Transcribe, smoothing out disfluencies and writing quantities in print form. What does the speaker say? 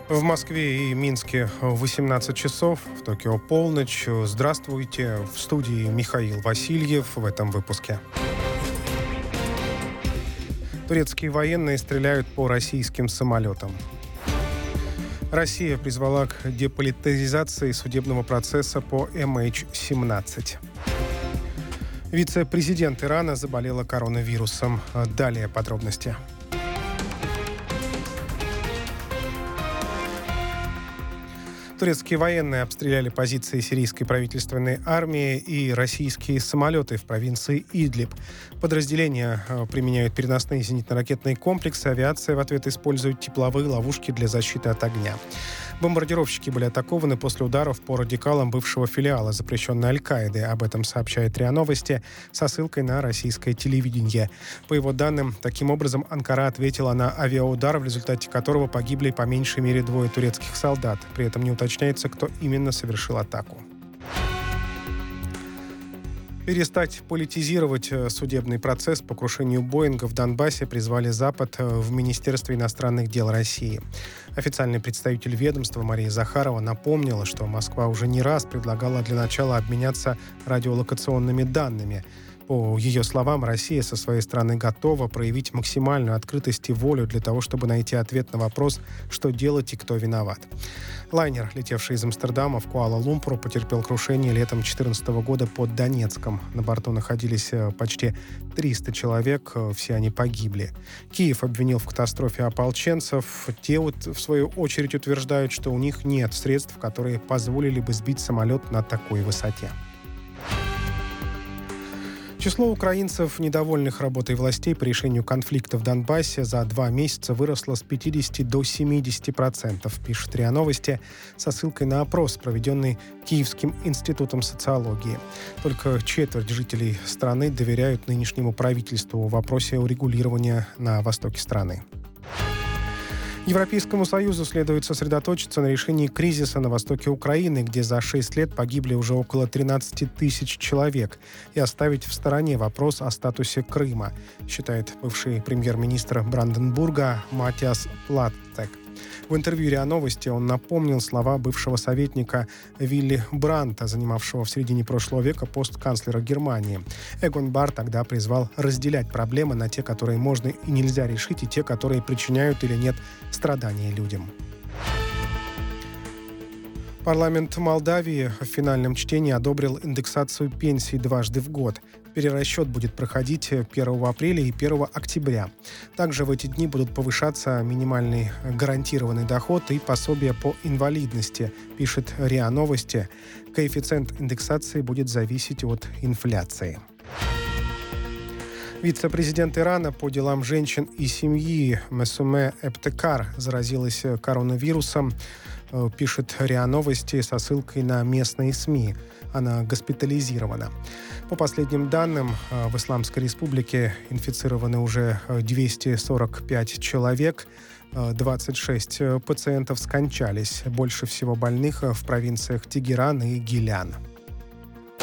В Москве и Минске 18 часов, в Токио полночь. Здравствуйте, в студии Михаил Васильев в этом выпуске. Турецкие военные стреляют по российским самолетам. Россия призвала к деполитизации судебного процесса по MH17. Вице-президент Ирана заболела коронавирусом. Далее подробности. Турецкие военные обстреляли позиции сирийской правительственной армии и российские самолеты в провинции Идлиб. Подразделения применяют переносные зенитно-ракетные комплексы, авиация в ответ использует тепловые ловушки для защиты от огня. Бомбардировщики были атакованы после ударов по радикалам бывшего филиала запрещенной Аль-Каиды. Об этом сообщает РИА Новости со ссылкой на российское телевидение. По его данным, таким образом Анкара ответила на авиаудар, в результате которого погибли по меньшей мере 2 турецких солдат. При этом не уточняется, кто именно совершил атаку. Перестать политизировать судебный процесс по крушению Боинга в Донбассе призвали Запад в Министерстве иностранных дел России. Официальный представитель ведомства Мария Захарова напомнила, что Москва уже не раз предлагала для начала обменяться радиолокационными данными. По ее словам, Россия со своей стороны готова проявить максимальную открытость и волю для того, чтобы найти ответ на вопрос, что делать и кто виноват. Лайнер, летевший из Амстердама в Куала-Лумпур, потерпел крушение летом 2014 года под Донецком. На борту находились почти 300 человек, все они погибли. Киев обвинил в катастрофе ополченцев. Те, в свою очередь, утверждают, что у них нет средств, которые позволили бы сбить самолет на такой высоте. Число украинцев, недовольных работой властей по решению конфликта в Донбассе, за 2 месяца выросло с 50 до 70%, пишет РИА Новости со ссылкой на опрос, проведенный Киевским институтом социологии. Только четверть жителей страны доверяют нынешнему правительству в вопросе урегулирования на востоке страны. Европейскому Союзу следует сосредоточиться на решении кризиса на востоке Украины, где за 6 лет погибли уже около 13 тысяч человек, и оставить в стороне вопрос о статусе Крыма, считает бывший премьер-министр Бранденбурга Матиас Платтек. В интервью РИА Новости он напомнил слова бывшего советника Вилли Брандта, занимавшего в середине прошлого века пост канцлера Германии. Эгон Барр тогда призвал разделять проблемы на те, которые можно и нельзя решить, и те, которые причиняют или нет страдания людям. Парламент Молдавии в финальном чтении одобрил индексацию пенсий дважды в год. Перерасчет будет проходить 1 апреля и 1 октября. Также в эти дни будут повышаться минимальный гарантированный доход и пособие по инвалидности, пишет РИА Новости. Коэффициент индексации будет зависеть от инфляции. Вице-президент Ирана по делам женщин и семьи Месуме Эбтекар заразилась коронавирусом, пишет РИА Новости со ссылкой на местные СМИ. Она госпитализирована. По последним данным, в Исламской Республике инфицированы уже 245 человек, 26 пациентов скончались. Больше всего больных в провинциях Тегеран и Гилян.